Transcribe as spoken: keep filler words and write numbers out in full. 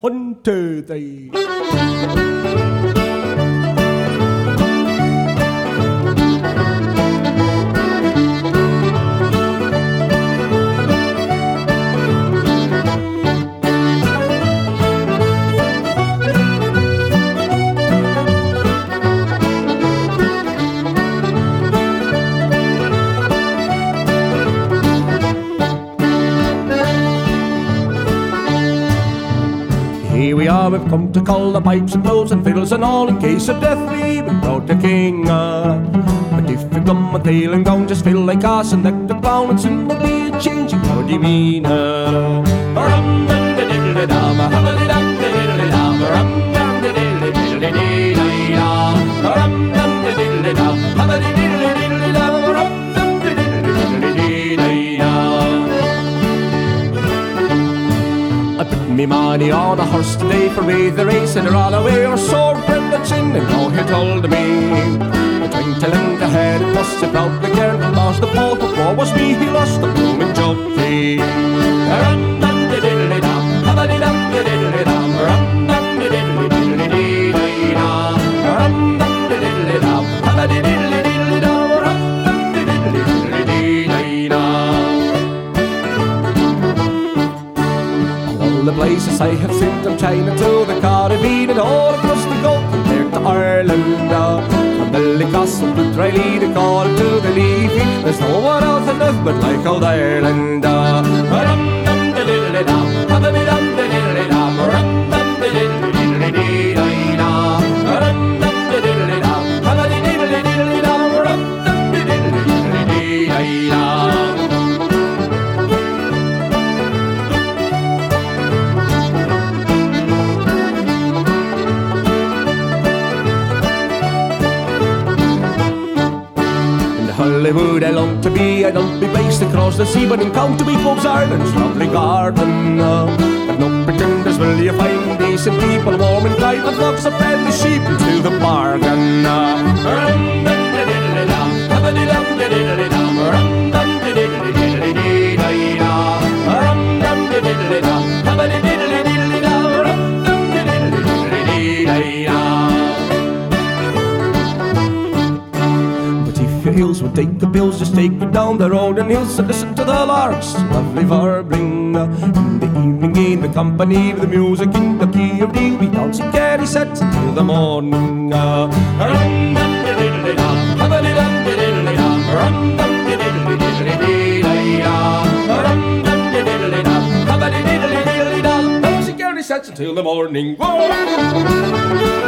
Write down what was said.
One, two, three. Here we are, we've come to call the pipes and bowls and fiddles and all in case of death we've been brought the king. Uh, but if you come a tailing down, just feel like us and let the clown and soon there'll be a changing how do you mean? Uh, rum dum da diddle da dum, hum da dum da diddle da dum, rum dum da diddle diddle da dee da da, rum dum da diddle da dum, hum da diddle diddle da dum, rum dum da diddle diddle da dee da da. I put me money on a horse today for either race and ran away or sore friend that's in and all he told me. I tried to lend a head and must have proud the girl and lost the ball before was me he lost the blooming jockey. Rum dum da diddle dum, hubba dum da diddle dum, rum dum da diddle diddle dee da, rum dum da diddle dum, hubba diddle diddle dum, rum dum da diddle diddle dee da. All the places I have seen from China to the Caribbean and all across the Gulf compared to Ireland. Uh, from Ballycastle to Tralee to Cork to the Leafy, there's no one else on earth but like old Ireland. Uh, rum dum da diddle dum, hubba dum da diddle dum, rum dum da diddle diddle dee da, rum dum da diddle dum, hubba diddle diddle dum, rum dum da diddle diddle dee da. Hollywood I long to be, I don't be based across the sea, but in County Folks Ireland's lovely garden. Uh, but no pretenders will you find decent people, warm and tight, with lots of friendly sheep into the bargain. Uh, rum dum da diddle dum, hubba dum da diddle dum, rum dum da diddle diddle dee da, rum dum da diddle dum, hubba diddle diddle dum, rum dum da diddle diddle dee da. Your hills will take the bills, just take you down the road and hills and listen to the larks, lovely warbling. In the evening in the company of the music in the key of D, we dance and carry sets until the morning. Rum dum da diddle dum, hubba dum da diddle dum, rum dum da diddle diddle dee da, rum dum da diddle dum, hubba diddle diddle dum, dance and carry sets until the morning. Whoa!